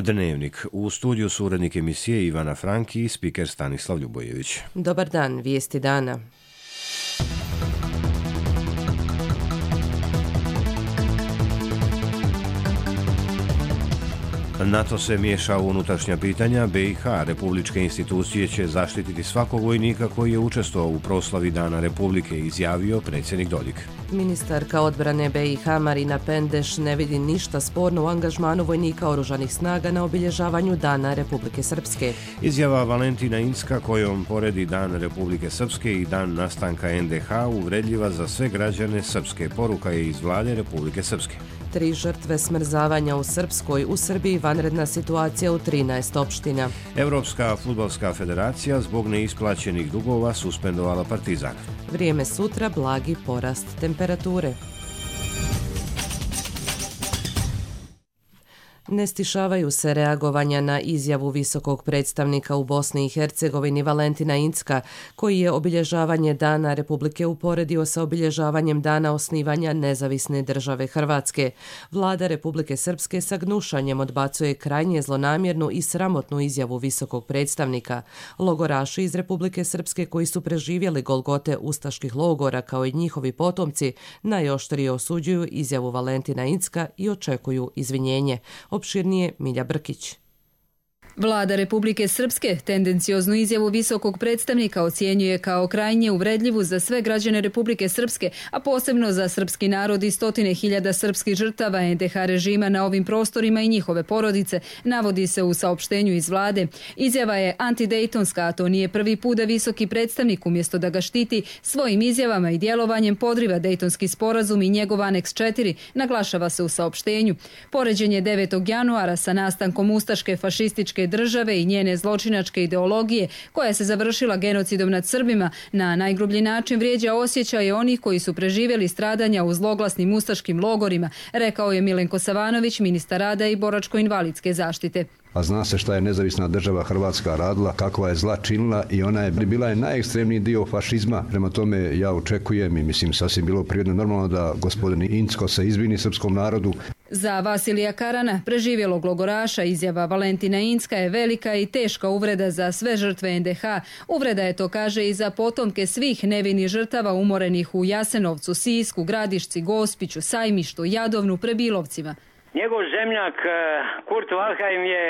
Dnevnik. U studiju su urednik emisije Ivana Franki i spiker Stanislav Ljubojević. Dobar dan, vijesti dana. NATO se miješa u unutrašnja pitanja BiH. Republičke institucije će zaštititi svakog vojnika koji je učestvovao u proslavi Dana Republike, izjavio predsjednik Dodik. Ministarka odbrane BiH Marina Pendeš ne vidi ništa sporno u angažmanu vojnika oružanih snaga na obilježavanju Dana Republike Srpske. Izjava Valentina Incka kojom poredi Dan Republike Srpske i dan nastanka NDH uvredljiva za sve građane Srpske, poruka je iz vlade Republike Srpske. 3 žrtve smrzavanja u Srpskoj, u Srbiji vanredna situacija u 13 opština. Europska fudbalska federacija zbog neisplaćenih dugova suspendovala Partizan. Vrijeme sutra, blagi porast temperature. Ne stišavaju se reagovanja na izjavu visokog predstavnika u Bosni i Hercegovini Valentina Incka, koji je obilježavanje Dana Republike uporedio sa obilježavanjem dana osnivanja nezavisne države Hrvatske. Vlada Republike Srpske sa gnušanjem odbacuje krajnje zlonamjernu i sramotnu izjavu visokog predstavnika. Logoraši iz Republike Srpske koji su preživjeli golgote ustaških logora kao i njihovi potomci najoštrije osuđuju izjavu Valentina Incka i očekuju izvinjenje. Opširnije Milja Brkić. Vlada Republike Srpske tendencioznu izjavu visokog predstavnika ocjenjuje kao krajnje uvredljivu za sve građane Republike Srpske, a posebno za srpski narod i stotine hiljada srpskih žrtava NDH režima na ovim prostorima i njihove porodice, navodi se u saopštenju iz vlade. Izjava je antidejtonska, a to nije prvi put da visoki predstavnik umjesto da ga štiti svojim izjavama i djelovanjem podriva Dejtonski sporazum i njegov aneks 4, naglašava se u saopštenju. Poređenje 9. januara sa nastankom ustaške fašističke države i njene zločinačke ideologije koja se završila genocidom nad Srbima na najgrublji način vrijeđa osjećaje onih koji su preživjeli stradanja u zloglasnim ustaškim logorima, rekao je Milenko Savanović, ministar rada i boračko-invalidske zaštite. A zna se šta je nezavisna država Hrvatska radila, kakva je zla činila i ona je bila najekstremniji dio fašizma. Prema tome ja očekujem i mislim sasvim bilo prirodno normalno da gospodin Incko se izvini srpskom narodu. Za Vasilija Karana, preživjelog logoraša, izjava Valentina Incka je velika i teška uvreda za sve žrtve NDH. Uvreda je to, kaže, i za potomke svih nevinih žrtava umorenih u Jasenovcu, Sisku, Gradišci, Gospiću, Sajmištu, Jadovnu, Prebilovcima. Njegov zemljak Kurt Waldheim je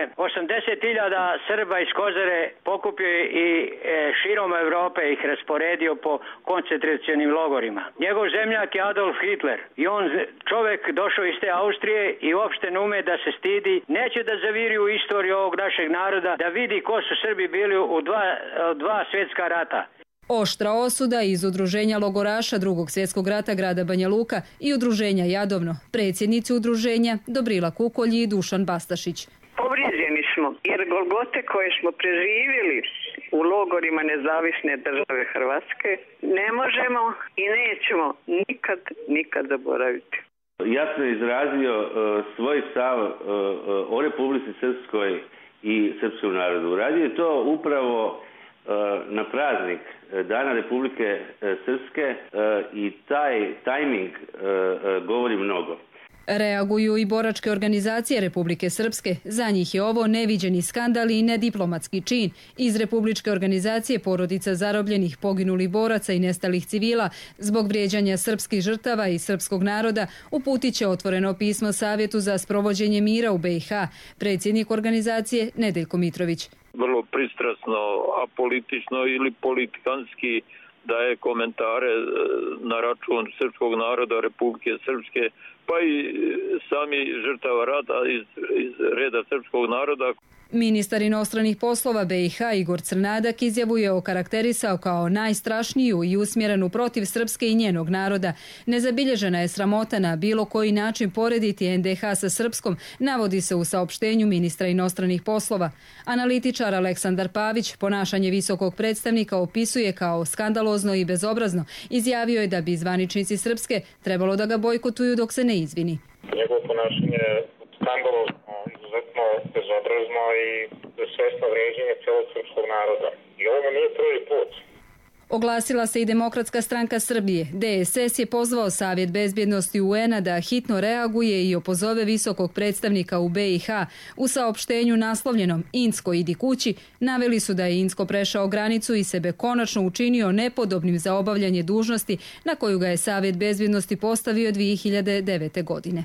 80.000 Srba iz Kozare pokupio i širom Europe ih rasporedio po koncentracionim logorima. Njegov zemljak je Adolf Hitler i on čovjek došao iz te Austrije i uopšte ne ume da se stidi. Neće da zaviri u istoriju ovog našeg naroda, da vidi ko su Srbi bili u dva svjetska rata. Oštra osuda iz udruženja logoraša Drugog svjetskog rata grada Banja Luka i udruženja Jadovno. Predsjednici udruženja Dobrila Kukolji i Dušan Bastašić. Povrijeđeni smo jer golgote koje smo preživjeli u logorima nezavisne države Hrvatske ne možemo i nećemo nikad zaboraviti. Jasno je izrazio svoj stav o Republici Srpskoj i srpskom narodu. Radio je to upravo na praznik Dana Republike Srpske i taj tajming govori mnogo. Reaguju i boračke organizacije Republike Srpske. Za njih je ovo neviđeni skandal i nediplomatski čin. Iz Republičke organizacije porodica zarobljenih, poginulih boraca i nestalih civila zbog vrijeđanja srpskih žrtava i srpskog naroda uputit će otvoreno pismo Savjetu za sprovođenje mira u BiH. Predsjednik organizacije Nedeljko Mitrović. Vrlo pristrasno, apolitično ili politikanski daje komentare na račun srpskog naroda Republike Srpske, pa i sami žrtava rata iz reda srpskog naroda. Ministar inostranih poslova BiH Igor Crnadak izjavu je okarakterisao kao najstrašniju i usmjerenu protiv Srpske i njenog naroda. Nezabilježena je sramota na bilo koji način porediti NDH sa Srpskom, navodi se u saopštenju ministra inostranih poslova. Analitičar Aleksandar Pavić ponašanje visokog predstavnika opisuje kao skandalozno i bezobrazno. Izjavio je da bi zvaničnici Srpske trebalo da ga bojkotuju dok se ne izvini. Njegovo ponašanje je skandalozno, izuzetno bezobrazno i svjesno vrijeđenje cijelog srpskog naroda. I ovo nije prvi put. Oglasila se i Demokratska stranka Srbije. DSS je pozvao Savjet bezbjednosti UN-a da hitno reaguje i opozove visokog predstavnika u BiH. U saopštenju naslovljenom Incko idi kući naveli su da je Incko prešao granicu i sebe konačno učinio nepodobnim za obavljanje dužnosti na koju ga je Savjet bezbjednosti postavio 2009. godine.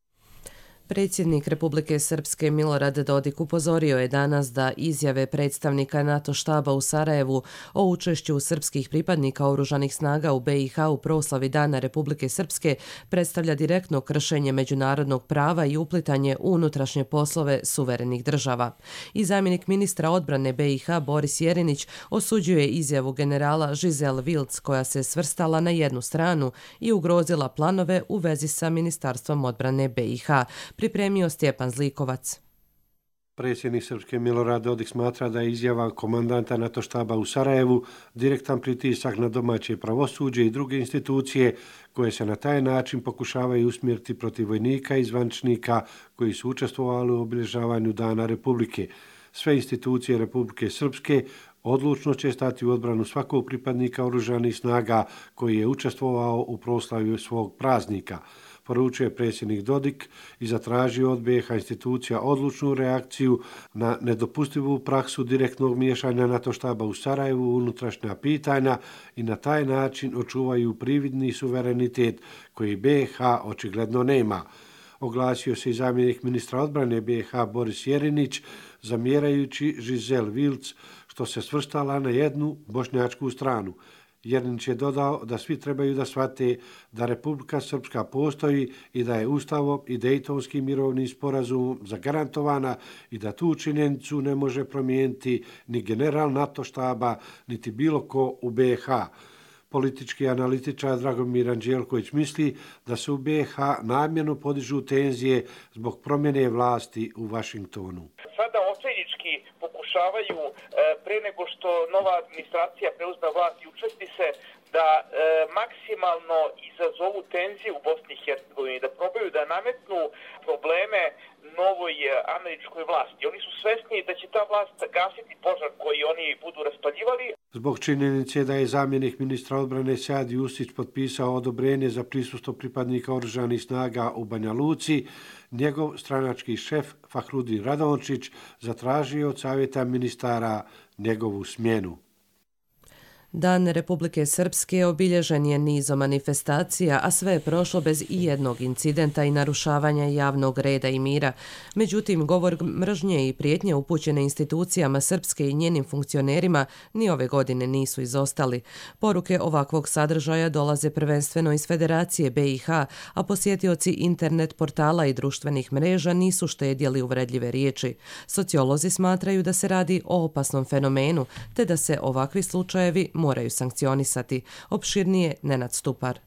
Predsjednik Republike Srpske Milorad Dodik upozorio je danas da izjave predstavnika NATO štaba u Sarajevu o učešću srpskih pripadnika oružanih snaga u BiH u proslavi Dana Republike Srpske predstavlja direktno kršenje međunarodnog prava i uplitanje u unutrašnje poslove suverenih država. I zamjenik ministra odbrane BiH Boris Jerinić osuđuje izjavu generala Giselle Wilds koja se svrstala na jednu stranu i ugrozila planove u vezi sa Ministarstvom odbrane BiH. Pripremio Stjepan Zlikovac. Predsjednik Srpske Milorad Dodik smatra da je izjava komandanta NATO štaba u Sarajevu direktan pritisak na domaće pravosuđe i druge institucije koje se na taj način pokušavaju usmjeriti protiv vojnika i zvaničnika koji su učestvovali u obilježavanju Dana Republike. Sve institucije Republike Srpske odlučno će stati u odbranu svakog pripadnika oružanih snaga koji je učestvovao u proslavi svog praznika, poručuje predsjednik Dodik i zatražio od BiH institucija odlučnu reakciju na nedopustivu praksu direktnog miješanja NATO štaba u Sarajevu u unutrašnja pitanja i na taj način očuvaju prividni suverenitet koji BiH očigledno nema. Oglasio se i zamjenik ministra odbrane BiH Boris Jerinić, zamjerajući Giselle Wilds što se svrstala na jednu bošnjačku stranu. Jerinić je dodao da svi trebaju da shvate da Republika Srpska postoji i da je Ustavom i Dejtonskim mirovnim sporazumom zagarantovana i da tu činjenicu ne može promijeniti ni general NATO štaba, niti bilo ko u BiH. Politički analitičar Dragomir Anđelković misli da se u BiH namjerno podižu tenzije zbog promjene vlasti u Vašingtonu. Sada očajnički pokušavaju pre nego što nova administracija preuzme vlast i učesti se da maksimalno izazovu tenzije u Bosni i Hercegovini, da probaju da nametnu probleme novoj američkoj vlasti. Oni su svesni da će ta vlast gasiti požar koji oni budu raspaljivali. Zbog činjenice da je zamjenik ministra odbrane Sead Jusić potpisao odobrenje za prisustvo pripadnika oružanih snaga u Banja Luci, njegov stranački šef Fahrudin Radončić zatražio od savjeta ministara njegovu smjenu. Dan Republike Srpske obilježen je nizom manifestacija, a sve je prošlo bez ijednog incidenta i narušavanja javnog reda i mira. Međutim, govor mržnje i prijetnje upućene institucijama Srpske i njenim funkcionerima ni ove godine nisu izostali. Poruke ovakvog sadržaja dolaze prvenstveno iz Federacije BiH, a posjetioci internet portala i društvenih mreža nisu štedjeli uvredljive riječi. Sociolozi smatraju da se radi o opasnom fenomenu, te da se ovakvi slučajevi moraju sankcionisati. Opširnije Nenad Stupar.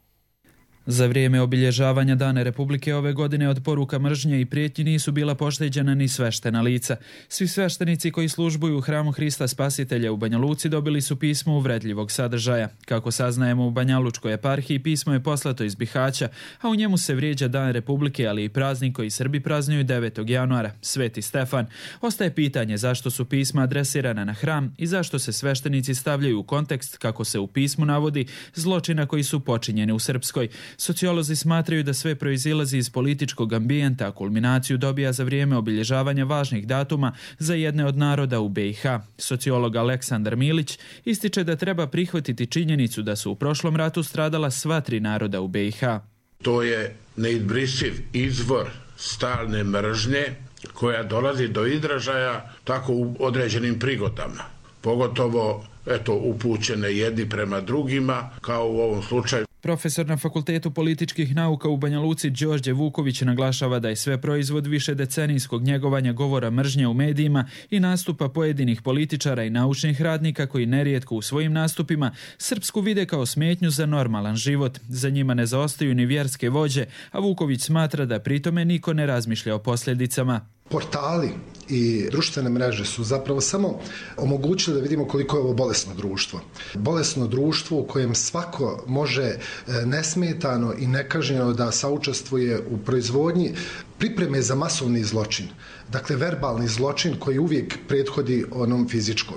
Za vrijeme obilježavanja Dana Republike ove godine od poruka mržnje i prijetnji nisu bila pošteđena ni sveštena lica. Svi sveštenici koji službuju u hramu Hrista Spasitelja u Banja Luci dobili su pismo uvredljivog sadržaja. Kako saznajemo u Banjalučkoj eparhiji, pismo je poslato iz Bihaća, a u njemu se vrijeđa Dan Republike, ali i praznik koji Srbi praznuju 9. januara, Sveti Stefan. Ostaje pitanje zašto su pisma adresirana na hram i zašto se sveštenici stavljaju u kontekst, kako se u pismu navodi, zločina koji su počinjeni u Srpskoj. Sociolozi smatraju da sve proizilazi iz političkog ambijenta, a kulminaciju dobija za vrijeme obilježavanja važnih datuma za jedne od naroda u BiH. Sociolog Aleksandar Milić ističe da treba prihvatiti činjenicu da su u prošlom ratu stradala sva tri naroda u BiH. To je neizbrisiv izvor stalne mržnje koja dolazi do izražaja tako u određenim prigodama. Pogotovo upućene jedni prema drugima, kao u ovom slučaju. Profesor na Fakultetu političkih nauka u Banja Luci Đorđe Vuković naglašava da je sve proizvod višedecenijskog njegovanja govora mržnje u medijima i nastupa pojedinih političara i naučnih radnika koji nerijetko u svojim nastupima Srpsku vide kao smetnju za normalan život. Za njima ne zaostaju ni vjerske vođe, a Vuković smatra da pritome niko ne razmišlja o posljedicama. Portali i društvene mreže su zapravo samo omogućili da vidimo koliko je ovo bolesno društvo. Bolesno društvo u kojem svako može nesmetano i nekažnjeno da saučestvuje u proizvodnji pripreme za masovni zločin. Dakle, verbalni zločin koji uvijek prethodi onom fizičkom.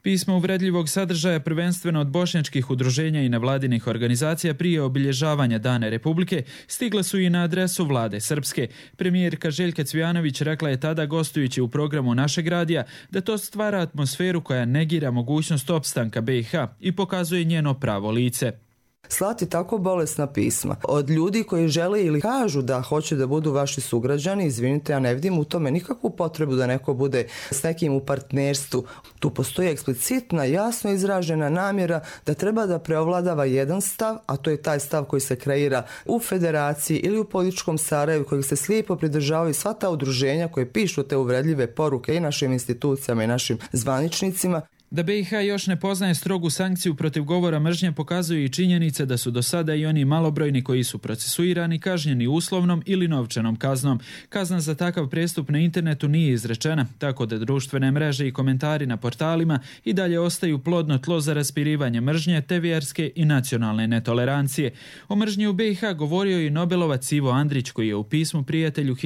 Pisma uvredljivog sadržaja prvenstveno od bošnjačkih udruženja i nevladinih organizacija prije obilježavanja Dana Republike stigla su i na adresu vlade Srpske. Premijerka Željka Cvijanović rekla je tada gostujući u programu Našeg radija da to stvara atmosferu koja negira mogućnost opstanka BiH i pokazuje njeno pravo lice. Slati tako bolesna pisma od ljudi koji žele ili kažu da hoće da budu vaši sugrađani, izvinite, ja ne vidim u tome nikakvu potrebu da neko bude s nekim u partnerstvu. Tu postoji eksplicitna, jasno izražena namjera da treba da preovladava jedan stav, a to je taj stav koji se kreira u federaciji ili u političkom Sarajevu, kojeg se slijepo pridržavaju sva ta udruženja koje pišu te uvredljive poruke i našim institucijama i našim zvaničnicima. Da BiH još ne poznaje strogu sankciju protiv govora mržnje pokazuju i činjenice da su do sada i oni malobrojni koji su procesuirani kažnjeni uslovnom ili novčanom kaznom. Kazna za takav prijestup na internetu nije izrečena, tako da društvene mreže i komentari na portalima i dalje ostaju plodno tlo za raspirivanje mržnje te vjerske i nacionalne netolerancije. O mržnji u BiH govorio i Nobelovac Ivo Andrić, koji je u pismu prijatelju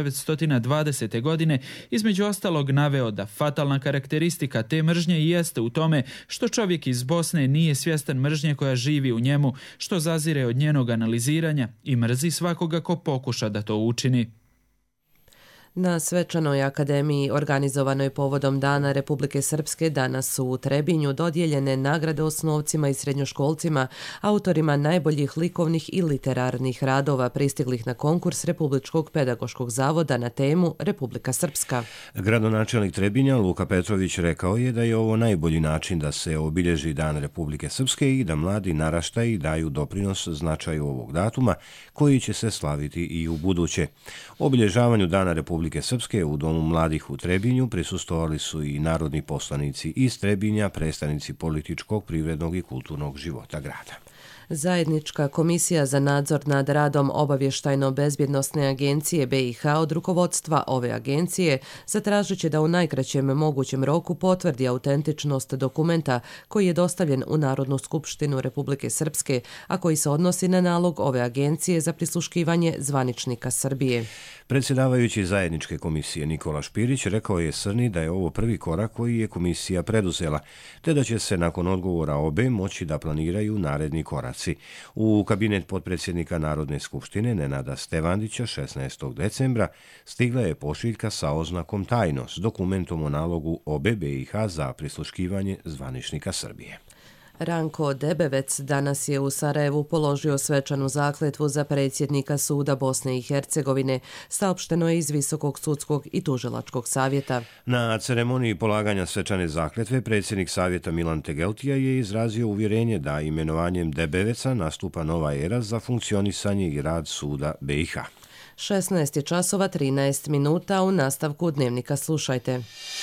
1920. godine između ostalog naveo da fatalna karakteristika te mržnje jeste u tome što čovjek iz Bosne nije svjestan mržnje koja živi u njemu, što zazire od njenog analiziranja i mrzi svakoga ko pokuša da to učini. Na svečanoj akademiji organizovanoj povodom Dana Republike Srpske danas su u Trebinju dodijeljene nagrade osnovcima i srednjoškolcima, autorima najboljih likovnih i literarnih radova pristiglih na konkurs Republičkog pedagoškog zavoda na temu Republika Srpska. Gradonačelnik Trebinja Luka Petrović rekao je da je ovo najbolji način da se obilježi Dan Republike Srpske i da mladi naraštaji daju doprinos značaju ovog datuma koji će se slaviti i u buduće. Obilježavanju Dana Republike Srpske u Domu mladih u Trebinju prisustvovali su i narodni poslanici iz Trebinja, predstavnici političkog, privrednog i kulturnog života grada. Zajednička komisija za nadzor nad radom Obavještajno-bezbjednosne agencije BiH od rukovodstva ove agencije zatražit će da u najkraćem mogućem roku potvrdi autentičnost dokumenta koji je dostavljen u Narodnu skupštinu Republike Srpske, a koji se odnosi na nalog ove agencije za prisluškivanje zvaničnika Srbije. Predsjedavajući zajedničke komisije Nikola Špirić rekao je Srni da je ovo prvi korak koji je komisija preduzela, te da će se nakon odgovora obe moći da planiraju naredni koraci. U kabinet potpredsjednika Narodne skupštine Nenada Stevandića 16. decembra stigla je pošiljka sa oznakom tajno s dokumentom o nalogu obe BiH za prisluškivanje zvaničnika Srbije. Ranko Debevec danas je u Sarajevu položio svečanu zakletvu za predsjednika suda Bosne i Hercegovine, saopšteno je iz Visokog sudskog i tužilačkog savjeta. Na ceremoniji polaganja svečane zakletve predsjednik savjeta Milan Tegeltija je izrazio uvjerenje da imenovanjem Debeveca nastupa nova era za funkcionisanje i rad suda BiH. 16 časova 13 minuta, u nastavku dnevnika slušajte.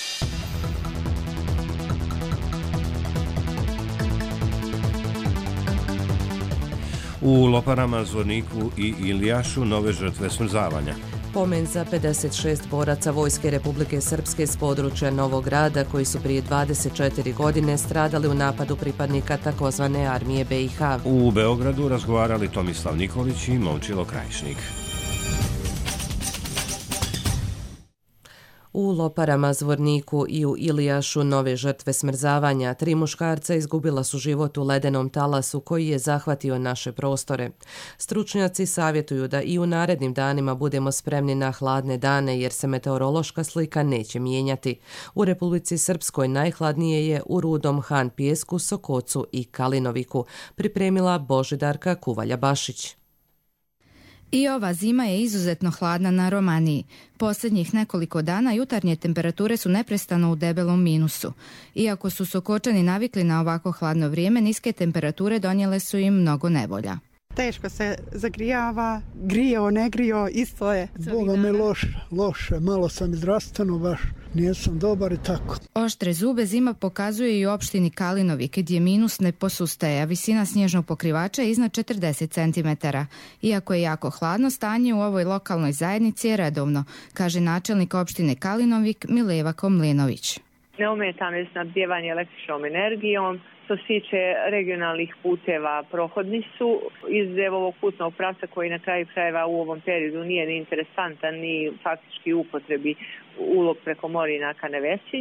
U Loparama, Zvorniku i Ilijašu nove žrtve smrzavanja. Pomen za 56 boraca Vojske Republike Srpske s područja Novog Grada koji su prije 24 godine stradali u napadu pripadnika takozvane armije BiH. U Beogradu razgovarali Tomislav Nikolić i Momčilo Krajišnik. U Loparama, Zvorniku i u Ilijašu nove žrtve smrzavanja. 3 muškarca izgubila su život u ledenom talasu koji je zahvatio naše prostore. Stručnjaci savjetuju da i u narednim danima budemo spremni na hladne dane jer se meteorološka slika neće mijenjati. U Republici Srpskoj najhladnije je u Rudom, Han Pijesku, Sokocu i Kalinoviku, pripremila Božidarka Kuvalja-Bašić. I ova zima je izuzetno hladna na Romaniji. Posljednjih nekoliko dana jutarnje temperature su neprestano u debelom minusu. Iako su Sokočani navikli na ovako hladno vrijeme, niske temperature donijele su im mnogo nevolja. Teško se zagrijava, grio, ne grio, isto je. Boga me loše, malo sam zdravstveno baš, nisam dobar i tako. Oštre zube zima pokazuje i u opštini Kalinovik, gdje minus ne posustaje, a visina snježnog pokrivača je iznad 40 cm. Iako je jako hladno, stanje u ovoj lokalnoj zajednici je redovno, kaže načelnik opštine Kalinovik Mileva Komlinović. Neometano je snabdijevanje električnom energijom. Što se tiče regionalnih puteva, prohodni su iz ovog putnog pravca koji na kraju krajeva u ovom periodu nije ni interesantan ni faktički upotrebi ulog preko Morinaka na Vesinju.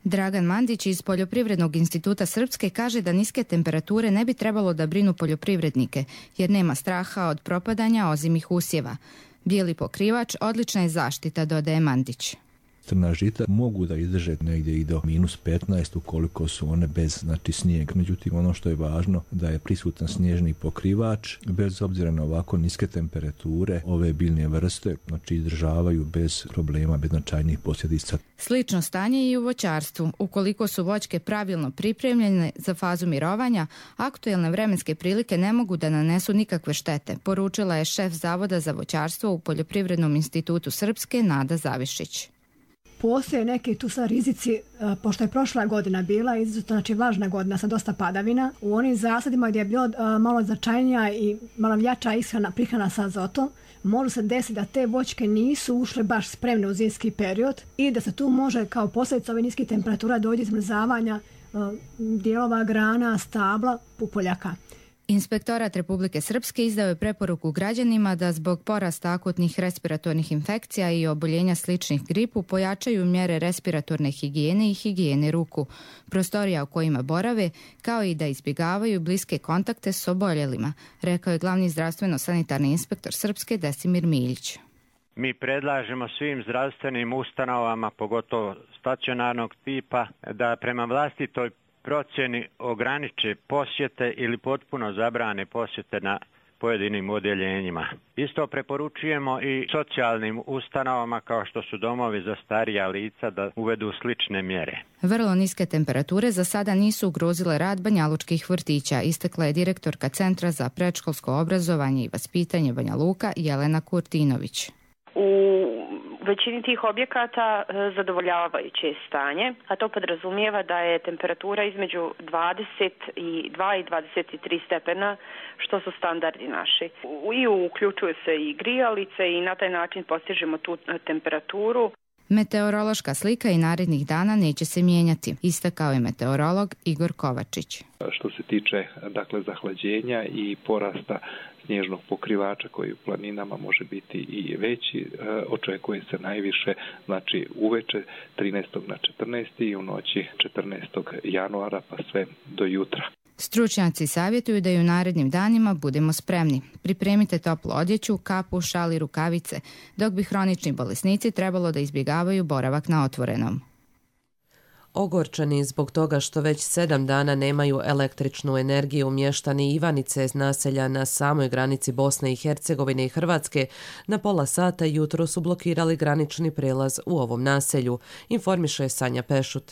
Dragan Mandić iz Poljoprivrednog instituta Srpske kaže da niske temperature ne bi trebalo da brinu poljoprivrednike, jer nema straha od propadanja ozimih usjeva. Bijeli pokrivač odlična je zaštita, dodaje Mandić. Crna žita mogu da izdrže negdje i do -15 ukoliko su one bez snijega. Međutim, ono što je važno da je prisutan snježni pokrivač, bez obzira na ovako niske temperature, ove biljne vrste izdržavaju bez problema, bez značajnih posljedica. Slično stanje i u voćarstvu. Ukoliko su voćke pravilno pripremljene za fazu mirovanja, aktuelne vremenske prilike ne mogu da nanesu nikakve štete, poručila je šef Zavoda za voćarstvo u Poljoprivrednom institutu Srpske Nada Zavišić. Postoje neki tu sad rizici, pošto je prošla godina bila izuzetno vlažna godina sa dosta padavina. U onim zasadima gdje je bilo malo značajnija i malo jača prihrana sa azotom, može se desiti da te voćke nisu ušle baš spremne u zimski period i da se tu može kao posljedica ove niskih temperatura dođe smrzavanja dijelova grana, stabla, pupoljaka. Inspektorat Republike Srpske izdao je preporuku građanima da zbog porasta akutnih respiratornih infekcija i oboljenja sličnih gripu pojačaju mjere respiratorne higijene i higijene ruku, prostorija u kojima borave, kao i da izbjegavaju bliske kontakte s oboljelima, rekao je glavni zdravstveno-sanitarni inspektor Srpske Desimir Miljić. Mi predlažemo svim zdravstvenim ustanovama, pogotovo stacionarnog tipa, da prema vlastitoj procjeni ograniče posjete ili potpuno zabrane posjete na pojedinim odjeljenjima. Isto preporučujemo i socijalnim ustanovama kao što su domovi za starija lica da uvedu slične mjere. Vrlo niske temperature za sada nisu ugrozile rad banjalučkih vrtića, istakla je direktorka Centra za predškolsko obrazovanje i vaspitanje Banja Luka Jelena Kurtinović. U većini tih objekata zadovoljavajuće je stanje, a to podrazumijeva da je temperatura između 22 i 23 stepena, što su standardi naši. I uključuju se i grijalice i na taj način postižemo tu temperaturu. Meteorološka slika i narednih dana neće se mijenjati, istakao je meteorolog Igor Kovačić. Što se tiče zahlađenja i porasta snježnog pokrivača koji u planinama može biti i veći, očekuje se najviše uveče 13. na 14. i u noći 14. januara pa sve do jutra. Stručnjaci savjetuju da i u narednim danima budemo spremni. Pripremite toplu odjeću, kapu, šal i rukavice, dok bi hronični bolesnici trebalo da izbjegavaju boravak na otvorenom. Ogorčani zbog toga što već 7 dana nemaju električnu energiju, mještani Ivanice iz naselja na samoj granici Bosne i Hercegovine i Hrvatske na pola sata jutro su blokirali granični prelaz u ovom naselju, informiše Sanja Pešut.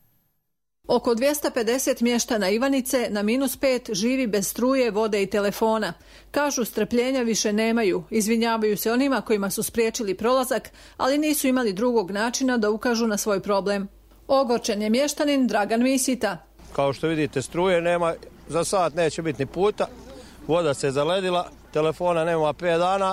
Oko 250 mještana Ivanice na -5 živi bez struje, vode i telefona. Kažu strpljenja više nemaju, izvinjavaju se onima kojima su spriječili prolazak, ali nisu imali drugog načina da ukažu na svoj problem. Ogorčen je mještanin Dragan Misita. Kao što vidite, struje nema, za sat neće biti ni puta, voda se zaledila, telefona nema 5 dana,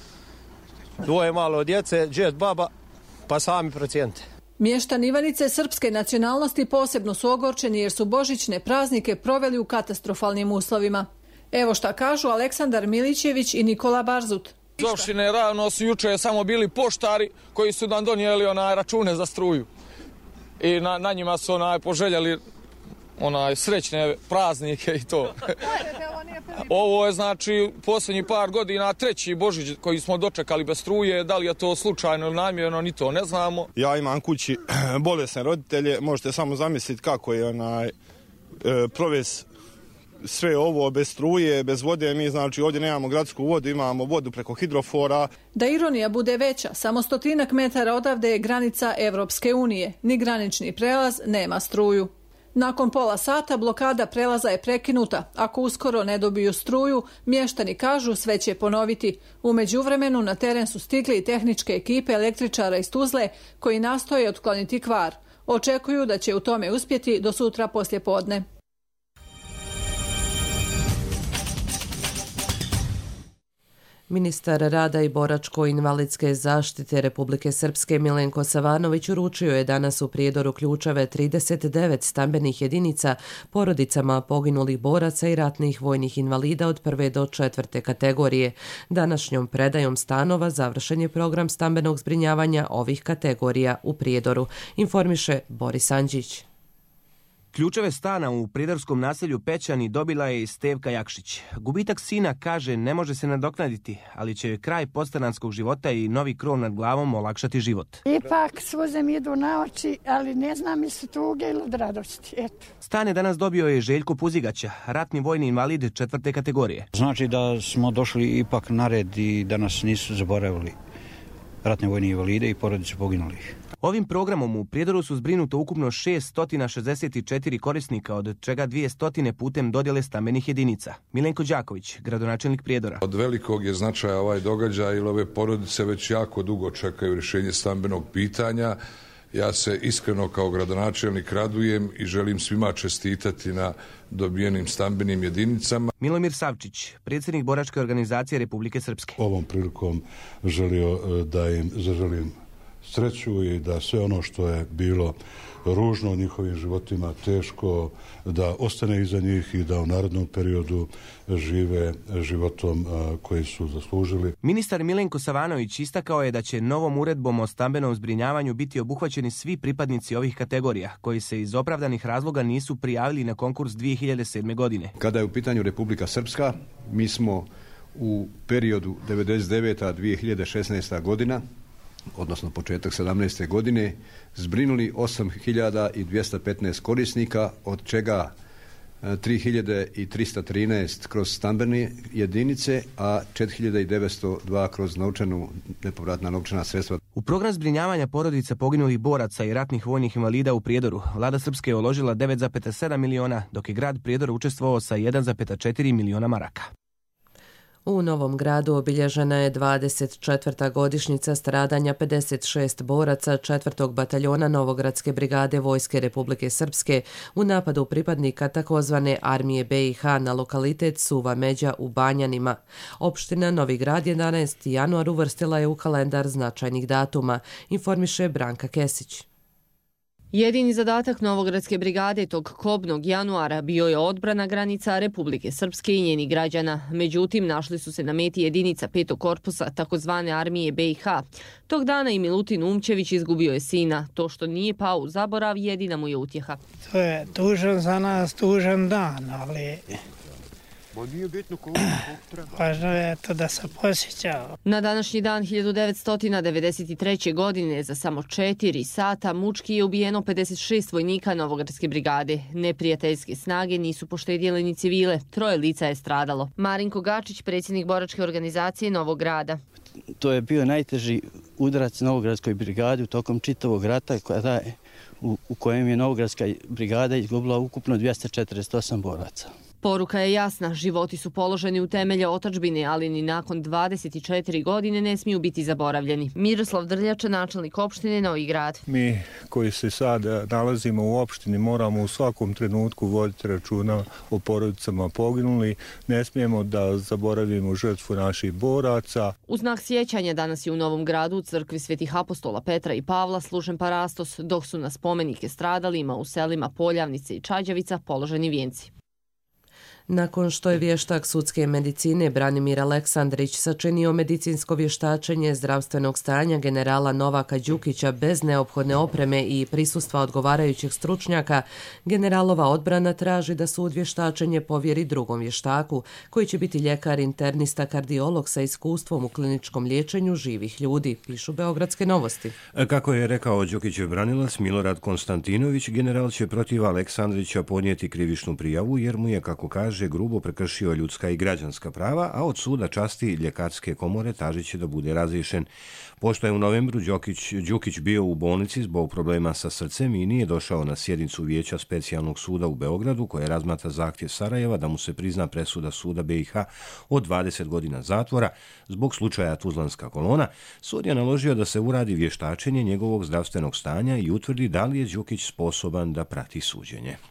dvoje malo djece, džet baba, pa sami procijente. Mještani Ivanice srpske nacionalnosti posebno su ogorčeni jer su božićne praznike proveli u katastrofalnim uslovima. Evo šta kažu Aleksandar Milićević i Nikola Barzut. Iz opštine ravno su juče samo bili poštari koji su nam donijeli račune za struju. I na njima su poželjeli srećne praznike i to. Ovo je posljednji par godina treći Božić koji smo dočekali bez struje, da li je to slučajno ili namjerno, ni to ne znamo. Ja imam kući bolesne roditelje, možete samo zamisliti kako je provesti sve ovo bez struje, bez vode. Mi ovdje nemamo gradsku vodu, imamo vodu preko hidrofora. Da ironija bude veća, samo 100 metara odavde je granica Evropske unije. Ni granični prelaz nema struju. Nakon pola sata blokada prelaza je prekinuta. Ako uskoro ne dobiju struju, mještani kažu sve će ponoviti. U međuvremenu na teren su stigli i tehničke ekipe električara iz Tuzle koji nastoje otkloniti kvar. Očekuju da će u tome uspjeti do sutra poslijepodne. Ministar rada i boračko-invalidske zaštite Republike Srpske Milenko Savanović uručio je danas u Prijedoru ključeve 39 stambenih jedinica porodicama poginulih boraca i ratnih vojnih invalida od 1. do 4. kategorije. Današnjom predajom stanova završen je program stambenog zbrinjavanja ovih kategorija u Prijedoru, informiše Boris Andžić. Ključeve stana u prijedorskom naselju Pećani dobila je i Stevka Jakšić. Gubitak sina, kaže, ne može se nadoknaditi, ali će joj kraj podstanarskog života i novi krov nad glavom olakšati život. Ipak suze mi idu na oči, ali ne znam mi su tuge ili od radosti. Eto. Stan je danas dobio je Željko Puzigaća, ratni vojni invalid 4. kategorije. Znači da smo došli ipak na red i da nas nisu zaboravili ratne vojne invalide i porodice poginulih. Ovim programom u Prijedoru su zbrinuto ukupno 664 korisnika, od čega 200 putem dodjele stambenih jedinica. Milenko Đaković, gradonačelnik Prijedora. Od velikog je značaja ovaj događaj, jer ove porodice već jako dugo čekaju rješenje stambenog pitanja. Ja se iskreno kao gradonačelnik radujem i želim svima čestitati na dobijenim stambenim jedinicama. Milomir Savčić, predsjednik boračke organizacije Republike Srpske. Ovom prilikom želio da im zaželim sreću i da sve ono što je bilo ružno u njihovim životima, teško, da ostane iza njih i da u narednom periodu žive životom koji su zaslužili. Ministar Milenko Savanović istakao je da će novom uredbom o stambenom zbrinjavanju biti obuhvaćeni svi pripadnici ovih kategorija koji se iz opravdanih razloga nisu prijavili na konkurs 2007. godine. Kada je u pitanju Republika Srpska, mi smo u periodu 1999-2016. godina, odnosno početak 17. godine, zbrinuli 8.215 korisnika, od čega 3.313 kroz stambene jedinice, a 4.902 kroz nepovratna novčana sredstva. U program zbrinjavanja porodica poginulih boraca i ratnih vojnih invalida u Prijedoru vlada Srpske je uložila 9,7 miliona, dok je grad Prijedor učestvovao sa 1,4 miliona maraka. U Novom Gradu obilježena je 24. godišnjica stradanja 56 boraca 4. bataljona Novogradske brigade Vojske Republike Srpske u napadu pripadnika takozvane Armije BiH na lokalitet Suva Međa u Banjanima. Opština Novi Grad 11. januar uvrstila je u kalendar značajnih datuma, informiše Branka Kesić. Jedini zadatak Novogradske brigade tog kobnog januara bio je odbrana granica Republike Srpske i njenih građana. Međutim, našli su se na meti jedinica 5. korpusa takozvane Armije BiH. Tog dana i Milutin Umčević izgubio je sina. To što nije pao u zaborav, jedina mu je utjeha. To je tužan za nas, tužan dan, ali važno je to da se posjeća. Na današnji dan 1993. godine za samo 4 sata mučki je ubijeno 56 vojnika Novogradske brigade. Neprijateljske snage nisu poštedjele ni civile, 3 lica je stradalo. Marinko Gačić, predsjednik boračke organizacije Novog Grada. To je bio najteži udarac Novogradskoj brigadi u tokom čitavog rata u kojem je Novogradska brigada izgubila ukupno 248 boraca. Poruka je jasna, životi su položeni u temelje otadžbine, ali ni nakon 24 godine ne smiju biti zaboravljeni. Miroslav Drljača, načelnik opštine Novi Grad. Mi koji se sad nalazimo u opštini moramo u svakom trenutku voditi računa o porodicama poginuli. Ne smijemo da zaboravimo žrtvu naših boraca. U znak sjećanja danas je u Novom Gradu u crkvi Svetih apostola Petra i Pavla služen parastos, dok su na spomenike stradalima u selima Poljavnice i Čađavica položeni vijenci. Nakon što je vještak sudske medicine Branimir Aleksandrić sačinio medicinsko vještačenje zdravstvenog stanja generala Novaka Đukića bez neophodne opreme i prisustva odgovarajućih stručnjaka, generalova odbrana traži da sud vještačenje povjeri drugom vještaku, koji će biti ljekar internista kardiolog sa iskustvom u kliničkom liječenju živih ljudi, pišu Beogradske novosti. Kako je rekao Đukićev branilac Milorad Konstantinović, general će protiv Aleksandrića podnijeti krivičnu prijavu jer mu je, kako kaže, grubo prekršio ljudska i građanska prava, a od suda časti ljekarske komore traži će da bude razriješen. Pošto je u novembru Đukić bio u bolnici zbog problema sa srcem i nije došao na sjednicu Vijeća specijalnog suda u Beogradu, koje razmatra zahtjev Sarajeva da mu se prizna presuda suda BiH od 20 godina zatvora zbog slučaja Tuzlanska kolona, sud je naložio da se uradi vještačenje njegovog zdravstvenog stanja i utvrdi da li je Đukić sposoban da prati suđenje.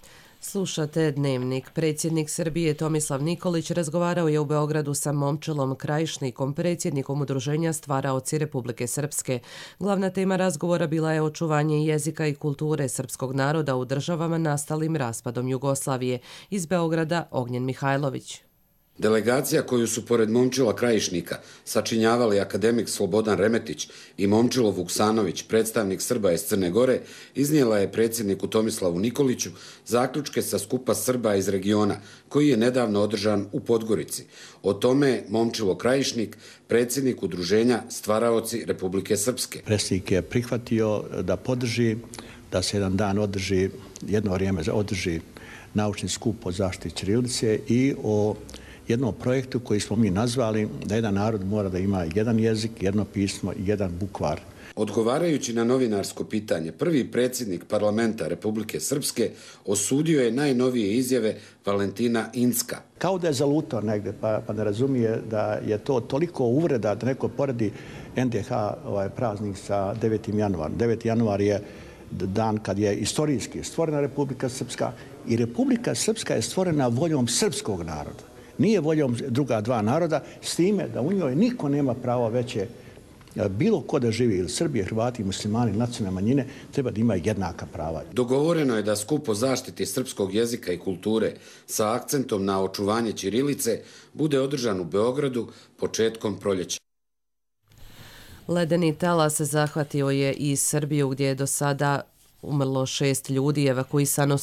Slušate Dnevnik. Predsjednik Srbije Tomislav Nikolić razgovarao je u Beogradu sa Momčilom Krajišnikom, predsjednikom Udruženja Stvaraoci Republike Srpske. Glavna tema razgovora bila je očuvanje jezika i kulture srpskog naroda u državama nastalim raspadom Jugoslavije. Iz Beograda Ognjen Mihajlović. Delegacija koju su pored Momčila Krajišnika sačinjavali akademik Slobodan Remetić i Momčilo Vuksanović, predstavnik Srba iz Crne Gore, iznijela je predsjedniku Tomislavu Nikoliću zaključke sa skupa Srba iz regiona, koji je nedavno održan u Podgorici. O tome Momčilo Krajišnik, predsjednik Udruženja Stvaraoci Republike Srpske. Predsjednik je prihvatio da podrži, da se jedan dan održi, jedno vrijeme održi naučni skup o zaštiti ćirilice i o jednom projektu koji smo mi nazvali da jedan narod mora da ima jedan jezik, jedno pismo i jedan bukvar. Odgovarajući na novinarsko pitanje, prvi predsjednik parlamenta Republike Srpske osudio je najnovije izjave Valentina Incka. Kao da je zalutao negde, pa ne razumije da je to toliko uvreda da neko poredi NDH praznik sa 9. januarom. 9. januar je dan kad je istorijski stvorena Republika Srpska i Republika Srpska je stvorena voljom srpskog naroda. Nije voljom druga dva naroda, s time da u njoj niko nema pravo veće, bilo ko da živi, ili Srbije, Hrvati, muslimani, nacionalne manjine, treba da ima jednaka prava. Dogovoreno je da skup o zaštiti srpskog jezika i kulture sa akcentom na očuvanje ćirilice bude održan u Beogradu početkom proljeća. Ledeni talas zahvatio je i Srbiju, gdje je do sada umrlo 6 ljudi, evakuisano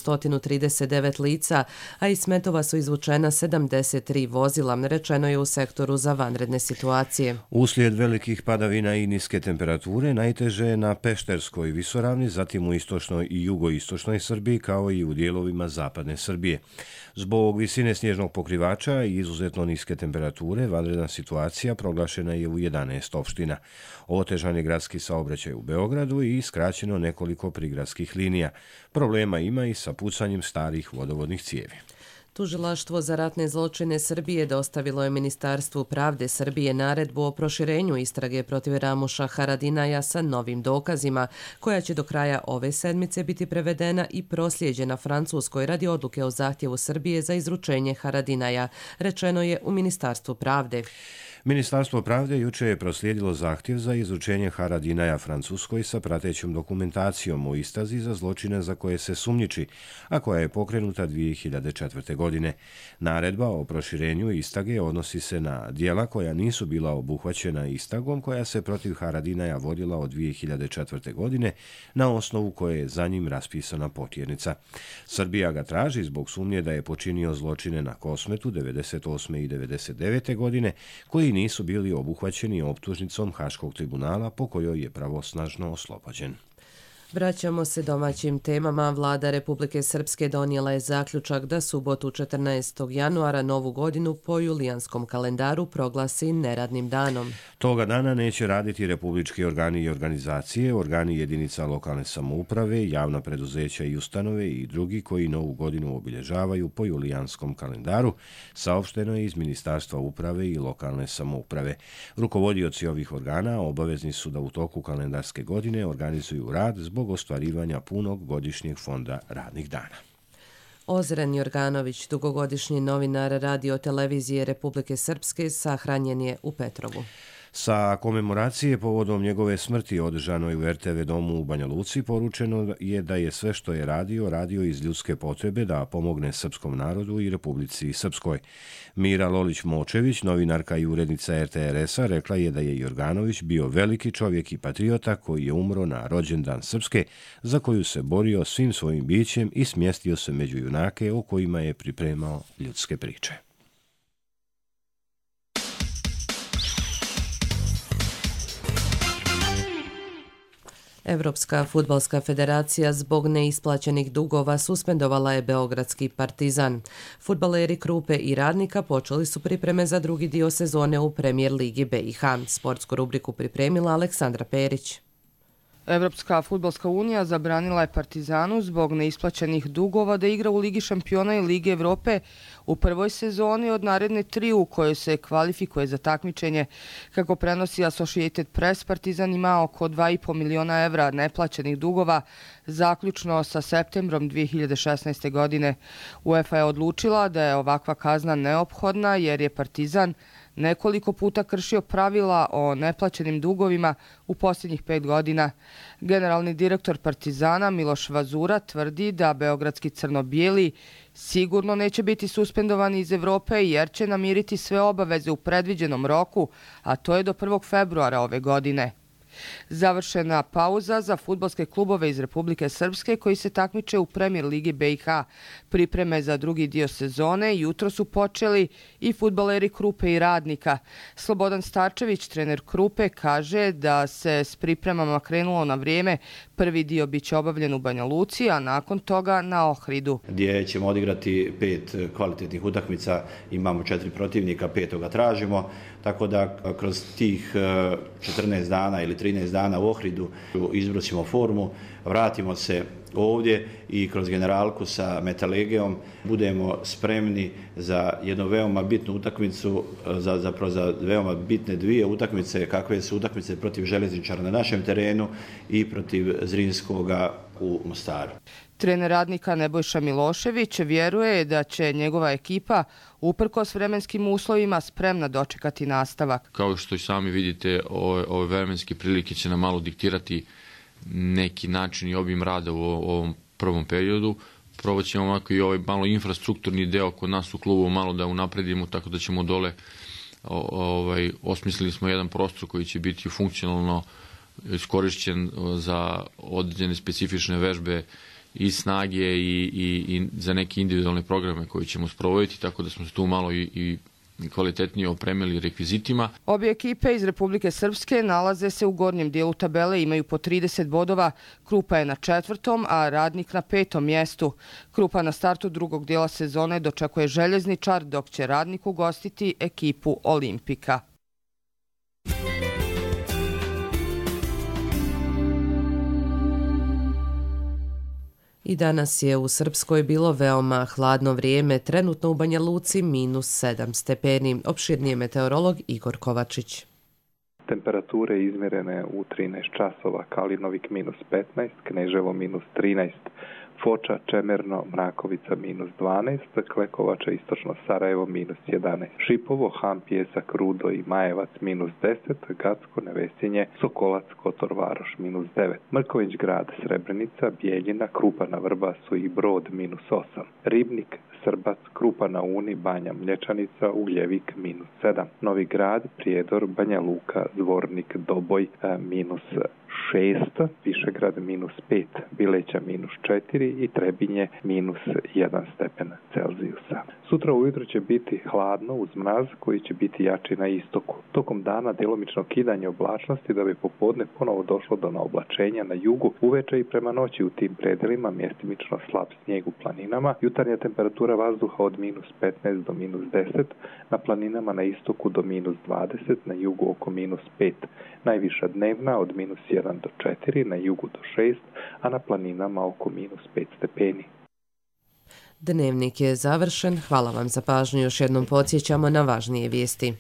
139 lica, a iz smetova su izvučena 73 vozila, rečeno je u sektoru za vanredne situacije. Uslijed velikih padavina i niske temperature najteže je na Pešterskoj visoravni, zatim u istočnoj i jugoistočnoj Srbiji, kao i u dijelovima zapadne Srbije. Zbog visine snježnog pokrivača i izuzetno niske temperature, vanredna situacija proglašena je u 11 opština. Otežan je gradski saobraćaj u Beogradu i skraćeno nekoliko prigradskih linija. Problema ima i sa pucanjem starih vodovodnih cijevi. Tužilaštvo za ratne zločine Srbije dostavilo je Ministarstvu pravde Srbije naredbu o proširenju istrage protiv Ramuša Haradinaja sa novim dokazima, koja će do kraja ove sedmice biti prevedena i proslijeđena Francuskoj radi odluke o zahtjevu Srbije za izručenje Haradinaja, rečeno je u Ministarstvu pravde. Ministarstvo pravde juče je proslijedilo zahtjev za izručenje Haradinaja Francuskoj sa pratećom dokumentacijom o istrazi za zločine za koje se sumnjiči, a koja je pokrenuta 2004. godine. Naredba o proširenju istrage odnosi se na djela koja nisu bila obuhvaćena istragom koja se protiv Haradinaja vodila od 2004. godine, na osnovu koje je za njim raspisana potjernica. Srbija ga traži zbog sumnje da je počinio zločine na Kosmetu 98. i 99. godine, koji nisu bili obuhvaćeni optužnicom Haškog tribunala po kojoj je pravosnažno oslobođen. Vraćamo se domaćim temama. Vlada Republike Srpske donijela je zaključak da subotu 14. januara novu godinu po julijanskom kalendaru proglasi neradnim danom. Toga dana neće raditi republički organi i organizacije, organi jedinica lokalne samouprave, javna preduzeća i ustanove i drugi koji novu godinu obilježavaju po julijanskom kalendaru, saopšteno je iz Ministarstva uprave i lokalne samouprave. Rukovodioci ovih organa obavezni su da u toku kalendarske godine organizuju rad zbog ostvarivanja punog godišnjeg fonda radnih dana. Ozren Jorganović, dugogodišnji novinar Radio-televizije Republike Srpske, sahranjen je u Petrovu. Sa komemoracije povodom njegove smrti održanoj u RTV domu u Banja Luci poručeno je da je sve što je radio iz ljudske potrebe da pomogne srpskom narodu i Republici Srpskoj. Mira Lolić-Močević, novinarka i urednica RTRS-a, rekla je da je Jorganović bio veliki čovjek i patriota koji je umro na rođendan Srpske, za koju se borio svim svojim bićem i smjestio se među junake o kojima je pripremao ljudske priče. Evropska fudbalska federacija zbog neisplaćenih dugova suspendovala je beogradski Partizan. Fudbaleri Krupe i Radnika počeli su pripreme za drugi dio sezone u Premijer ligi BiH. Sportsku rubriku pripremila Aleksandra Perić. Evropska fudbalska unija zabranila je Partizanu zbog neisplaćenih dugova da igra u Ligi šampiona i Lige Evrope u prvoj sezoni od naredne 3 u kojoj se kvalifikuje za takmičenje. Kako prenosi Associated Press, Partizan ima oko 2,5 miliona evra neplaćenih dugova zaključno sa septembrom 2016. godine. UEFA je odlučila da je ovakva kazna neophodna jer je Partizan nekoliko puta kršio pravila o neplaćenim dugovima u posljednjih 5 godina. Generalni direktor Partizana Miloš Vazura tvrdi da beogradski crno-bijeli sigurno neće biti suspendovani iz Evrope jer će namiriti sve obaveze u predviđenom roku, a to je do 1. februara ove godine. Završena pauza za fudbalske klubove iz Republike Srpske koji se takmiče u Premier Ligi BiH. Pripreme za drugi dio sezone jutro su počeli i fudbaleri Krupe i Radnika. Slobodan Starčević, trener Krupe, kaže da se s pripremama krenulo na vrijeme. Prvi dio biće obavljen u Banja Luci, a nakon toga na Ohridu. Gdje ćemo odigrati 5 kvalitetnih utakmica, imamo 4 protivnika, 5. tražimo, tako da kroz tih 14 dana ili 13 dana u Ohridu izbrusimo formu, vratimo se ovdje i kroz generalku sa Metalegeom budemo spremni za jednu veoma bitnu utakmicu, zapravo za veoma bitne 2 utakmice, kakve su utakmice protiv Željezničara na našem terenu i protiv Zrinskoga u Mostaru. Trener Radnika Nebojša Milošević vjeruje da će njegova ekipa uprkos vremenskim uslovima spremna dočekati nastavak. Kao što i sami vidite, ove vremenske prilike će nam malo diktirati neki način i obim rada u ovom prvom periodu. Probat ćemo ovako i ovaj malo infrastrukturni deo kod nas u klubu malo da unapredimo, tako da ćemo dole osmislili smo jedan prostor koji će biti funkcionalno iskorišćen za određene specifične vežbe i snage i za neke individualne programe koje ćemo sprovoditi, tako da smo se tu malo i kvalitetnije opremili rekvizitima. Obje ekipe iz Republike Srpske nalaze se u gornjem dijelu tabele, imaju po 30 bodova. Krupa je na 4., a Radnik na 5. mjestu. Krupa na startu drugog dijela sezone dočekuje Željezničar, dok će Radnik ugostiti ekipu Olimpika. I danas je u Srpskoj bilo veoma hladno vrijeme, trenutno u Banja Luci -7 stepeni. Opširnije meteorolog Igor Kovačić. Temperature izmjerene u 13 časova, Kalinovik -15, Kneževo -13, Foča, Čemerno, Mrakovica -12, Klekovača, Istočno Sarajevo -11, Šipovo, Han, Pjesak, Rudo i Majevac -10, Gacko, Nevesinje, Sokolac, Kotor, Varoš -9, Mrković Grad, Srebrenica, Bijeljina, Krupa na Vrbasu i Brod -8, Ribnik, Srbac, Krupa na Uni, Banja Mlječanica, Ugljevik -7, Novi Grad, Prijedor, Banja Luka, Zvornik, Doboj -6, Višegrad -5, Bileća -4 i Trebinje -1 stepen Celzijusa. Sutra ujutro će biti hladno uz mraz koji će biti jači na istoku. Tokom dana djelomično kidanje oblačnosti da bi popodne ponovo došlo do naoblačenja na jugu, uveče i prema noći u tim predelima mjestimično slab snijeg u planinama. Jutarnja temperatura vazduha od -15 do -10, na planinama na istoku do -20, na jugu oko -5. Najviša dnevna od -1 do 4, na jugu do 6, a na planinama oko -5 stepeni. Dnevnik je završen. Hvala vam za pažnju. Još jednom podsjećamo na važnije vijesti.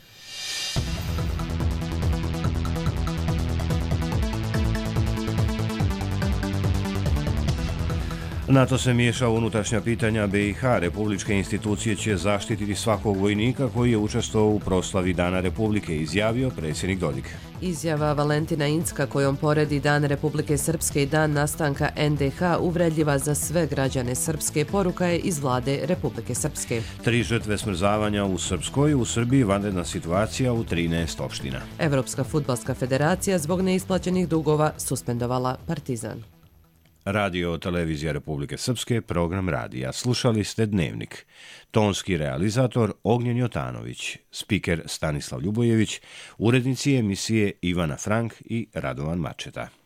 NATO se miješa u unutrašnja pitanja BiH. Republičke institucije će zaštititi svakog vojnika koji je učestvovao u proslavi Dana Republike, izjavio predsjednik Dodik. Izjava Valentina Incka kojom poredi Dan Republike Srpske i Dan nastanka NDH uvredljiva za sve građane Srpske, poruka je iz vlade Republike Srpske. 3 žrtve smrzavanja u Srpskoj, u Srbiji vanredna situacija u 13 opština. Evropska fudbalska federacija zbog neisplaćenih dugova suspendovala Partizan. Radio Televizija Republike Srpske, program radija. Slušali ste Dnevnik. Tonski realizator Ognjen Jotanović, spiker Stanislav Ljubojević, urednici emisije Ivana Frank i Radovan Mačeta.